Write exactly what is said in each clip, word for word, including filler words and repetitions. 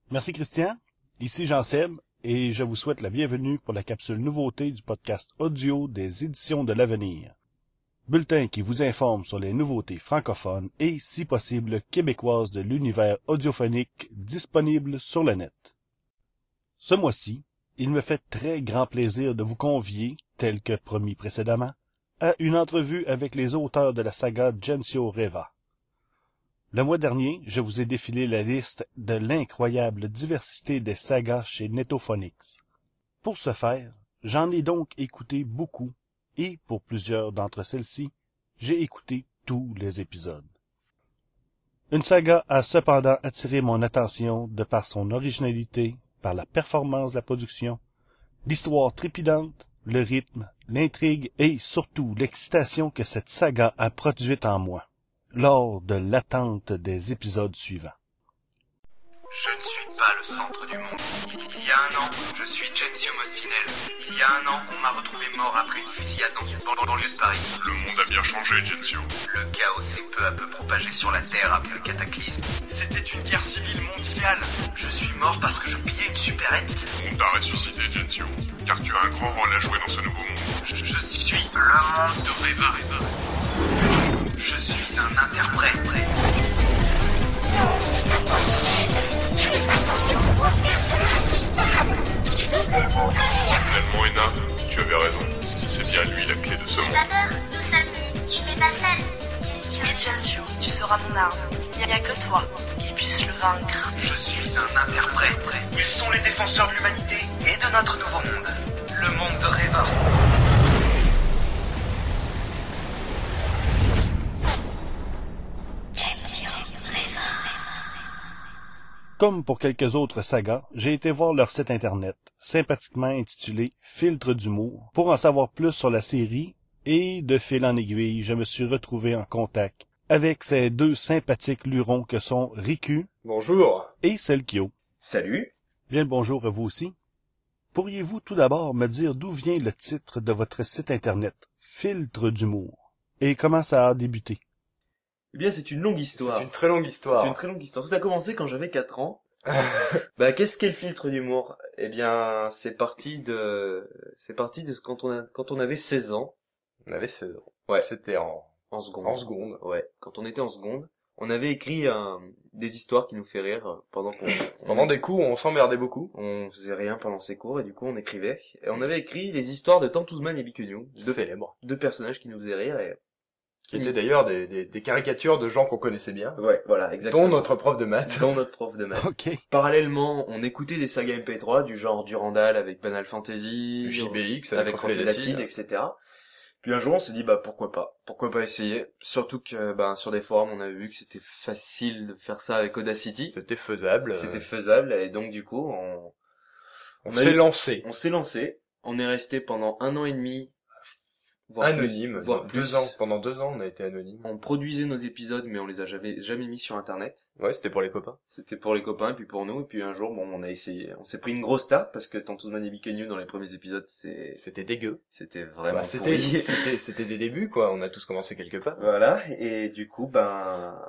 Merci Christian, ici Jean-Seb, et je vous souhaite la bienvenue pour la capsule nouveauté du podcast audio des Éditions de l'Avenir. Bulletin qui vous informe sur les nouveautés francophones et, si possible, québécoises de l'univers audiophonique disponible sur le net. Ce mois-ci, il me fait très grand plaisir de vous convier, tel que promis précédemment, à une entrevue avec les auteurs de la saga Gensio Reva. Le mois dernier, je vous ai défilé la liste de l'incroyable diversité des sagas chez Netophonix. Pour ce faire, j'en ai donc écouté beaucoup, et pour plusieurs d'entre celles-ci, j'ai écouté tous les épisodes. Une saga a cependant attiré mon attention de par son originalité, par la performance de la production, l'histoire trépidante, le rythme, l'intrigue et surtout l'excitation que cette saga a produite en moi, lors de l'attente des épisodes suivants. Je ne suis pas le centre du monde. Il y a un an, je suis Gensio Mostinel. Il y a un an, on m'a retrouvé mort après une fusillade dans une ban- banlieue de Paris. Le monde a bien changé, Gensio. Le chaos s'est peu à peu propagé sur la Terre après le cataclysme. C'était une guerre civile mondiale. Je suis mort parce que je pillais une supérette. Le monde t'a ressuscité, Gensio, car tu as un grand rôle à jouer dans ce nouveau monde. Je, je suis le monde de Reva Reva. Je suis un interprète. Finalement, Ena, tu avais raison. C'est bien lui la clé de ce monde. Pas peur, nous sommes unis, tu n'es pas seul. Gensio. Mais Gensio, tu seras mon arme. Il n'y a que toi qui puisse le vaincre. Je suis un interprète. Ils sont les défenseurs de l'humanité et de notre nouveau monde. Le monde de Reva. Gensio Reva. Comme pour quelques autres sagas, j'ai été voir leur site internet, sympathiquement intitulé « Filtre d'humour », pour en savoir plus sur la série, et de fil en aiguille, je me suis retrouvé en contact avec ces deux sympathiques lurons que sont Riku Bonjour. et Selkio. Salut. Bien le bonjour à vous aussi. Pourriez-vous tout d'abord me dire d'où vient le titre de votre site internet, « Filtre d'humour », et comment ça a débuté? Eh bien, c'est une longue histoire. C'est une très longue histoire. C'est une très longue histoire. Tout a commencé quand j'avais quatre ans. Bah, qu'est-ce qu'est le filtre d'humour? Eh bien, c'est parti de, c'est parti de quand on a, quand on avait seize ans. On avait seize ans. Ouais. C'était en, En seconde. en seconde. Ouais. Quand on était en seconde, on avait écrit un, des histoires qui nous fait rire pendant qu'on, Pendant des coups, on s'emmerdait beaucoup. on faisait rien pendant ces cours et du coup on écrivait. Et on avait écrit les histoires de Tantouzman et Bicugnou. Deux, Célèbre. deux personnages qui nous faisaient rire et, Qui étaient d'ailleurs des, des, des caricatures de gens qu'on connaissait bien. ouais, voilà, exactement. Dont notre prof de maths. Dont notre prof de maths. Ok. Parallèlement, on écoutait des sagas M P trois du genre Durandal avec Banal Fantasy, J B X avec avec Reflet d'acide, et cetera. Puis un jour, on s'est dit, bah, pourquoi pas? Pourquoi pas essayer? Surtout que, bah, sur des forums, on avait vu que c'était facile de faire ça avec Audacity. C'était faisable. C'était faisable, et donc, du coup, on, On a s'est eu- lancé. on s'est lancé. On est resté pendant un an et demi, voire plus, Anonyme. voire deux plus. ans. Pendant deux ans, on a été anonyme. On produisait nos épisodes, mais on les a jamais, jamais mis sur Internet. Ouais, c'était pour les copains. C'était pour les copains, puis pour nous, et puis un jour, bon, on a essayé. On s'est pris une grosse tarte, parce que Tantouzman et Bicugnou, dans les premiers épisodes, c'est, C'était dégueu. c'était vraiment Bah, c'était, pourri. c'était, c'était des débuts, quoi. On a tous commencé quelque part. Voilà, et du coup, ben,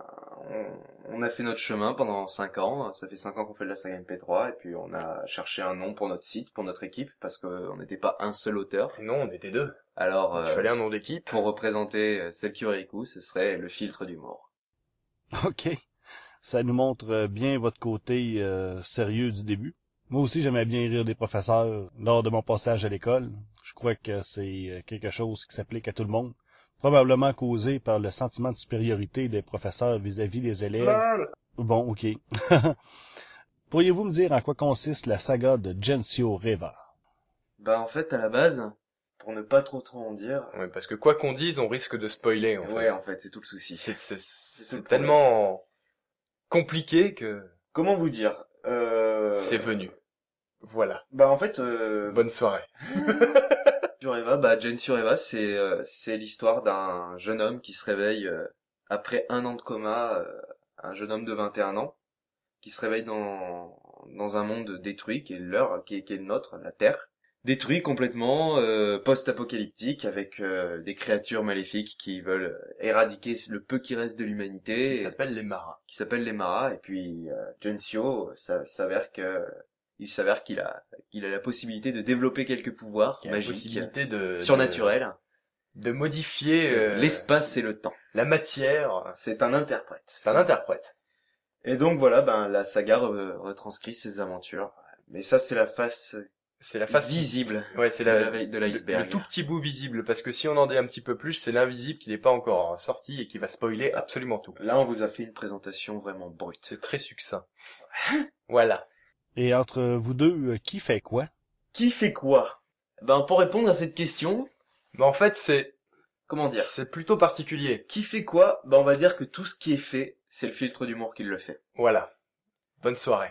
on, on a fait notre chemin pendant cinq ans. Ça fait cinq ans qu'on fait de la saga M P trois, et puis on a cherché un nom pour notre site, pour notre équipe, parce qu'on n'était pas un seul auteur. Et non, on était deux. Alors, Il euh, fallait un nom d'équipe. pour représenter celle qui aurait coup, ce serait le filtre d'humour. Ok. Ça nous montre euh, bien votre côté euh, sérieux du début. Moi aussi, j'aimais bien rire des professeurs lors de mon passage à l'école. Je crois que c'est euh, quelque chose qui s'applique à tout le monde. Probablement causé par le sentiment de supériorité des professeurs vis-à-vis des élèves. Bon, ok. Pourriez-vous me dire en quoi consiste la saga de Gensio Reva? Bah, en fait, à la base, pour ne pas trop trop en dire, Ouais, parce que quoi qu'on dise, on risque de spoiler, en ouais, fait. en fait, c'est tout le souci. C'est, c'est, tout c'est le tellement compliqué que Comment vous dire? Euh... c'est venu. Voilà. Bah, en fait, euh... Bonne soirée. Sureva, bah Jane Sureva, c'est euh, c'est l'histoire d'un jeune homme qui se réveille euh, après un an de coma, euh, un jeune homme de vingt et un ans, qui se réveille dans dans un monde détruit, qui est le leur, qui est, qui est le nôtre, la Terre, détruit complètement, euh, post-apocalyptique, avec euh, des créatures maléfiques qui veulent éradiquer le peu qui reste de l'humanité. Qui s'appelle les Maras. Qui s'appelle les Maras. Et puis euh, Gensio, ça s'avère que il s'avère qu'il a qu'il a la possibilité de développer quelques pouvoirs Il y a la magiques, possibilité de, surnaturels, de, de modifier euh, l'espace et le temps. La matière. C'est un interprète. C'est un interprète. Et donc voilà, ben la saga re- retranscrit ses aventures. Mais ça, c'est la face, C'est la face visible Ouais, c'est de la, la- de le, l'iceberg. le tout petit bout visible, parce que si on en dit un petit peu plus, c'est l'invisible qui n'est pas encore sorti et qui va spoiler absolument tout. Là, on vous a fait une présentation vraiment brute. C'est très succinct. Voilà. Et entre vous deux, euh, qui fait quoi? Qui fait quoi? Ben, pour répondre à cette question, Mais en fait, c'est, comment dire? c'est plutôt particulier. Qui fait quoi? Ben, on va dire que tout ce qui est fait, c'est le filtre d'humour qui le fait. Voilà. Bonne soirée.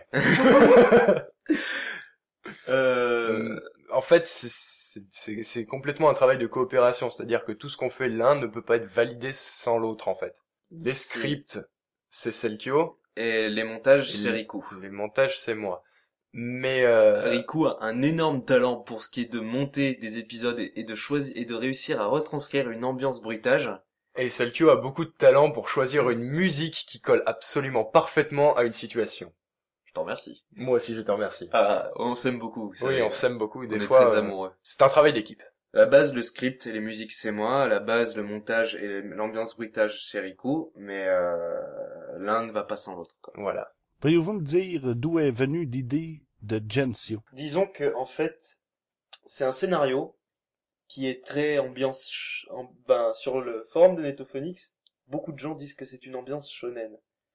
Euh, En fait, c'est, c'est, c'est, c'est complètement un travail de coopération, c'est-à-dire que tout ce qu'on fait l'un ne peut pas être validé sans l'autre, en fait. Les c'est- scripts, c'est Selkio, Et les montages, Et c'est les- Riku. les montages, c'est moi. Mais euh, Riku a un énorme talent pour ce qui est de monter des épisodes et et de choisir et de réussir à retranscrire une ambiance bruitage. et Selkio a beaucoup de talent pour choisir une musique qui colle absolument parfaitement à une situation. Je t'en remercie. Moi aussi, je te remercie. Ah, on s'aime beaucoup. vous Oui, savez. on s'aime beaucoup. On Des est fois, très euh, amoureux. c'est un travail d'équipe. À la base, le script et les musiques, c'est moi. À la base, le montage et l'ambiance bruitage, c'est Riku. Mais euh, l'un ne va pas sans l'autre, quoi. Voilà. Pourriez-vous me dire d'où est venue l'idée de Gensio? Disons que en fait, c'est un scénario qui est très ambiance. sh- en- ben, sur le forum de Netophonix, beaucoup de gens disent que c'est une ambiance shonen.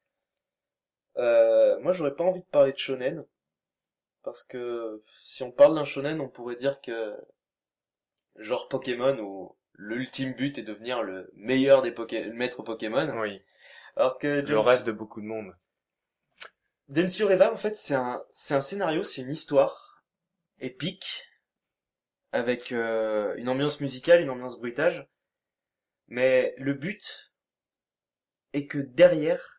Euh, moi, j'aurais pas envie de parler de shonen parce que si on parle d'un shonen, on pourrait dire que genre Pokémon où l'ultime but est de devenir le meilleur des Poké le maître Pokémon. Oui. Alors que Le Gens- rêve de beaucoup de monde. Densio Reva, en fait, c'est un, c'est un scénario, c'est une histoire épique, avec euh, une ambiance musicale, une ambiance bruitage, mais le but est que derrière,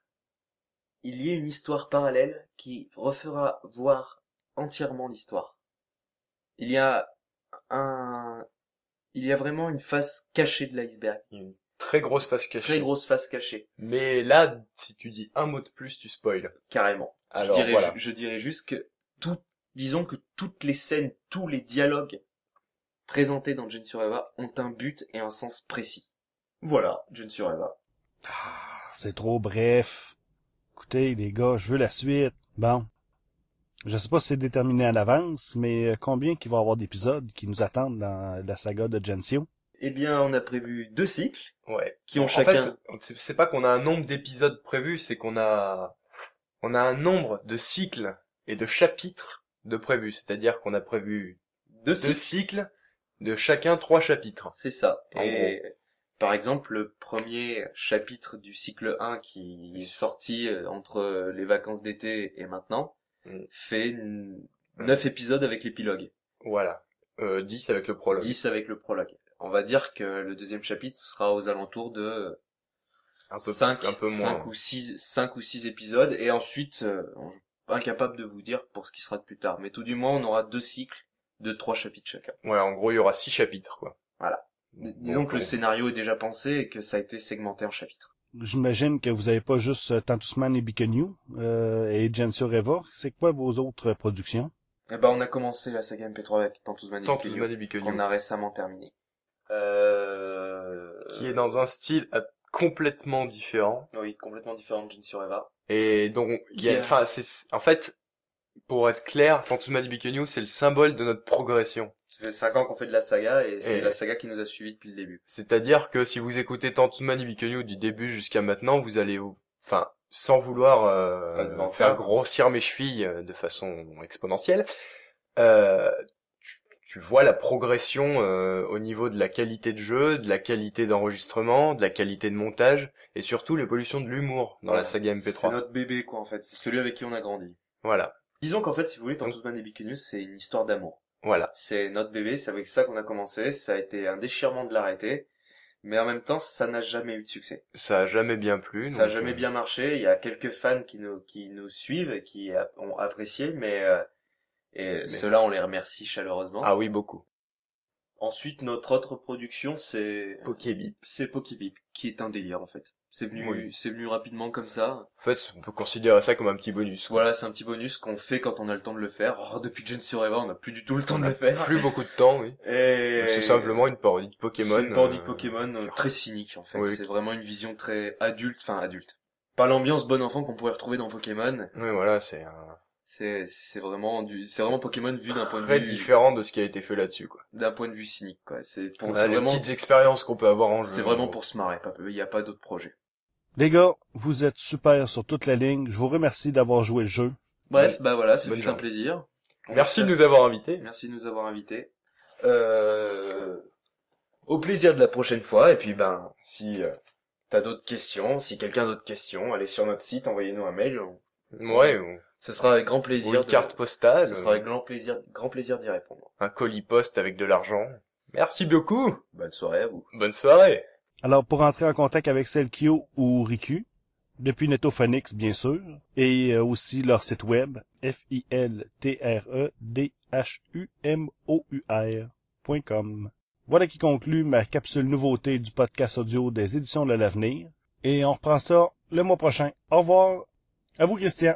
il y ait une histoire parallèle qui refera voir entièrement l'histoire. Il y a un, il y a vraiment une face cachée de l'iceberg, Une très grosse face cachée. très grosse face cachée, Mais là, si tu dis un mot de plus, tu spoil. carrément. Alors je dirais, voilà. ju- je dirais juste que tout, disons que toutes les scènes, tous les dialogues présentés dans Gensio Reva ont un but et un sens précis. Voilà, Gensio Reva. Ah, c'est trop bref. Écoutez, les gars, je veux la suite. Bon. Je sais pas si c'est déterminé à l'avance, mais combien qu'il va y avoir d'épisodes qui nous attendent dans la saga de Gensio? Eh bien, on a prévu deux cycles Ouais. qui ont En chacun... fait, c'est c'est pas qu'on a un nombre d'épisodes prévus, c'est qu'on a, on a un nombre de cycles et de chapitres de prévus. C'est-à-dire qu'on a prévu deux deux cycles, cycles de chacun trois chapitres. c'est ça. En Et par exemple, le premier chapitre du cycle un qui est sorti euh, entre les vacances d'été et maintenant Mm. fait n- neuf épisodes avec l'épilogue. Voilà. Euh, dix avec le prologue. dix avec le prologue. On va dire que le deuxième chapitre sera aux alentours de Un peu, cinq, un peu moins. cinq ou six, cinq ou six épisodes, et ensuite, euh, on- incapable de vous dire pour ce qui sera de plus tard. Mais tout du moins, on aura deux cycles de trois chapitres chacun. Ouais, en gros, il y aura six chapitres, quoi. Voilà. D- Disons Donc, que le euh, scénario est déjà pensé et que ça a été segmenté en chapitres. J'imagine que vous avez pas juste euh, Tantusman et Bikenu euh, et Gensio Reva. C'est quoi vos autres productions? Eh ben, on a commencé la saga M P trois avec Tantusman et Tantus Bikenu, Manibikenu, qu'on a récemment terminé. Euh... qui est dans un style euh, complètement différent. Oui, complètement différent de Gensio Reva. Et donc, il y a, Qui a- enfin, c'est, en fait, pour être clair, Tantus Manibikenu, c'est le symbole de notre progression. Ça fait cinq ans qu'on fait de la saga, et c'est Et- la saga qui nous a suivis depuis le début. C'est-à-dire que si vous écoutez Tantus Manibikenu du début jusqu'à maintenant, vous allez, vous- enfin, sans vouloir euh, Pas de menteur. faire grossir mes chevilles euh, de façon exponentielle, euh, tu, tu vois la progression euh, au niveau de la qualité de jeu, de la qualité d'enregistrement, de la qualité de montage, et surtout l'évolution de l'humour dans Voilà. la saga M P trois. C'est notre bébé, quoi, en fait. C'est celui avec qui on a grandi. Voilà, Disons qu'en fait, si vous voulez, Tantusman et Bikenu, c'est une histoire d'amour. voilà. C'est notre bébé, c'est avec ça qu'on a commencé, ça a été un déchirement de l'arrêter, mais en même temps, ça n'a jamais eu de succès. Ça a jamais bien plu. Ça a donc, jamais euh, bien marché, il y a quelques fans qui nous, qui nous suivent et qui a- ont apprécié, mais, euh, Et Mais- ceux-là, on les remercie chaleureusement. Ah oui, beaucoup. Ensuite, notre autre production, c'est Pokébip. c'est Pokébip, qui est un délire en fait. C'est venu, Oui. c'est venu rapidement comme ça. En fait, on peut considérer ça comme un petit bonus. Voilà, c'est un petit bonus qu'on fait quand on a le temps de le faire. Oh, depuis Gen Survivor, on n'a plus du tout le temps de le faire. Plus beaucoup de temps, oui. Et C'est simplement une parodie de Pokémon. C'est une parodie de euh, Pokémon euh, très cynique en fait. Oui. C'est vraiment une vision très adulte, enfin adulte. Pas l'ambiance bon enfant qu'on pourrait retrouver dans Pokémon. Oui, voilà, c'est un... C'est c'est vraiment du c'est vraiment Pokémon vu d'un point de très vue différent de ce qui a été fait là-dessus, quoi. d'un point de vue cynique quoi. C'est pour Voilà, c'est les vraiment petites expériences qu'on peut avoir en jeu. c'est vraiment pour se marrer. pas- Il y a pas d'autre projet. Les gars, vous êtes super sur toute la ligne. Je vous remercie d'avoir joué le jeu. Bref, Bonne- bah voilà, c'est bonne un journée. plaisir. Merci de nous avoir invités. Merci de nous avoir invités. Euh... Au plaisir de la prochaine fois. Et puis ben, si euh, t'as d'autres questions, si quelqu'un a d'autres questions, allez sur notre site, envoyez-nous un mail. On- Ouais, ou, Ce sera avec grand ou plaisir. une de- carte postale, Ce sera avec grand plaisir, grand plaisir d'y répondre. un colis poste avec de l'argent. Merci beaucoup. Bonne soirée à vous. Bonne soirée. Alors, pour entrer en contact avec Selkio ou Riku, depuis Netophonix, bien sûr, et euh, aussi leur site web, F I L T R E D H U M O U R point com. Voilà qui conclut ma capsule nouveauté du podcast audio des éditions de l'avenir, et on reprend ça le mois prochain. Au revoir. À vous, Christian.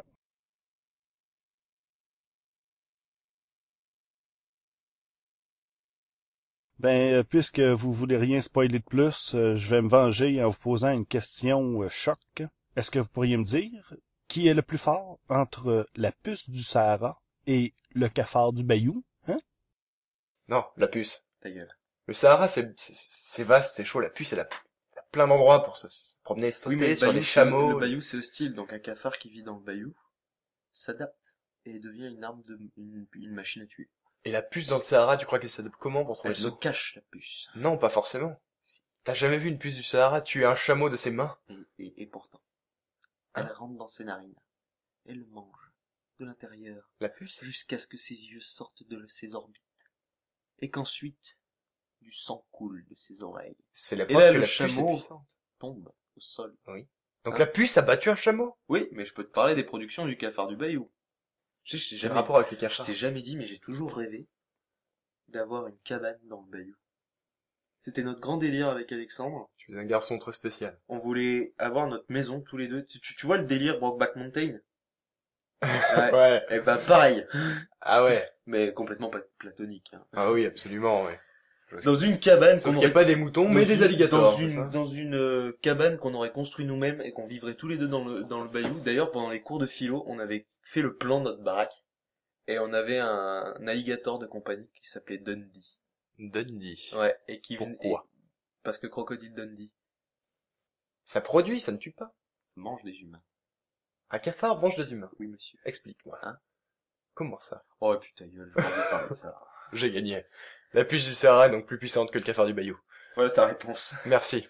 Ben, euh, puisque vous voulez rien spoiler de plus, euh, je vais me venger en vous posant une question euh, choc. Est-ce que vous pourriez me dire qui est le plus fort entre euh, la puce du Sahara et le cafard du Bayou? Hein? Non, la puce. Ta gueule. Le Sahara, c'est, c'est, c'est vaste, c'est chaud. La puce, elle a, elle a plein d'endroits pour se, se promener, sauter le sur bayou, les c'est- chameaux. Le bayou, c'est hostile, donc un cafard qui vit dans le bayou s'adapte et devient une arme de, une, une machine à tuer. Et la puce dans le Sahara, tu crois qu'elle s'adapte comment pour trouver Elle de se l'eau? cache, la puce. Non, pas forcément. T'as jamais vu une puce du Sahara tuer un chameau de ses mains? Et, et, et pourtant, elle rentre dans ses narines. Elle le mange de l'intérieur La puce? jusqu'à ce que ses yeux sortent de ses orbites. Et qu'ensuite, du sang coule de ses oreilles. C'est la Et preuve là, que le la puce est chameau- puissante. Tombe au sol. Donc Hein? la puce a battu un chameau? Oui, mais je peux te parler des productions du cafard du bayou. Je sais, je t'ai Quel jamais, rapport avec les je cafards? t'ai jamais dit, mais j'ai toujours rêvé d'avoir une cabane dans le bayou. C'était notre grand délire avec Alexandre. Tu es un garçon très spécial. On voulait avoir notre maison tous les deux. Tu, tu, tu vois le délire Brokeback Mountain? Ouais. Ouais. Et bah pareil, Ah ouais. mais complètement pla- platonique. Hein. Ah oui, absolument, ouais. Dans une cabane Sauf qu'on qu'il n'y a aurait pas des moutons, dans mais des une- alligators. Dans c'est une, ça dans une euh, cabane qu'on aurait construit nous-mêmes et qu'on vivrait tous les deux dans le, dans le bayou. D'ailleurs, pendant les cours de philo, on avait fait le plan de notre baraque. Et on avait un, un alligator de compagnie qui s'appelait Dundee. Dundee. Ouais, et qui venait- Pourquoi? et- Parce que Crocodile Dundee Ça produit, ça ne tue pas. mange des humains. Un cafard mange des humains. Oui, monsieur. Explique-moi. Hein? Comment ça? Oh putain, gueule, je vais parler de ça. J'ai gagné. La puce du Sahara est donc plus puissante que le cafard du Bayou. Voilà ta réponse. Merci.